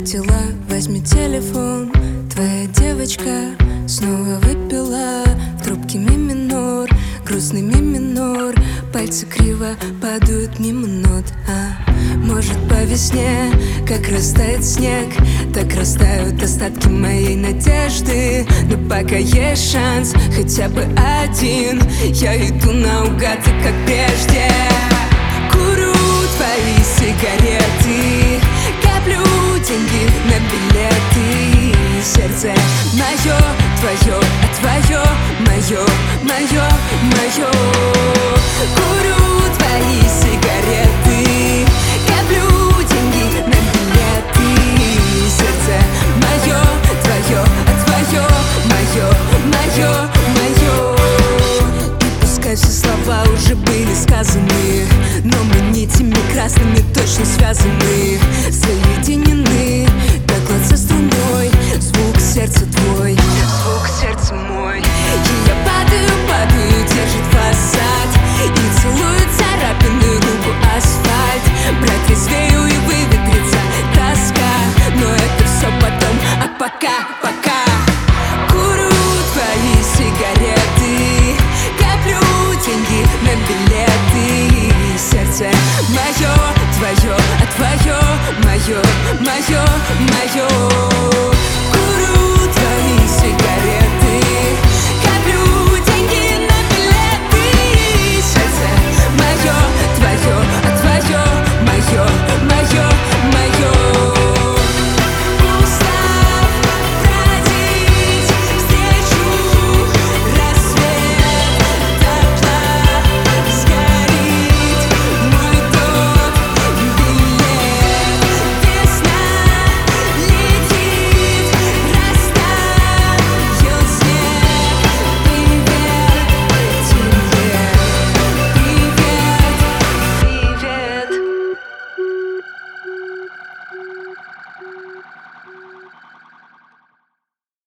заметила, возьми телефон. Твоя девочка снова выпила в трубке ми минор, грустный ми минор. Пальцы криво падают мимо нот. Может, по весне, как растает снег, так растают остатки моей надежды. Но пока есть шанс, хотя бы один, я иду наугад, и как прежде. Курю твои сигареты, коплю деньги на билеты. Сердце мое, твое, а твое мое, мое, мое. Курю твои сигареты, коплю деньги на билеты. Сердце мое, твое, а твое мое, мое, мое. И пускай все слова уже были сказаны, но мы нитями красными точно связаны, соединены, как лад со струной. Звук сердца твой, звук сердца мой. И я падаю, падаю, держит фасад, и целует царапины губы асфальт. Протрезвею и выветрится тоска, но это все потом, а пока, пока. Курю твои сигареты, коплю деньги на билеты. Сердце мое, твое, а твое мое, мое, мое.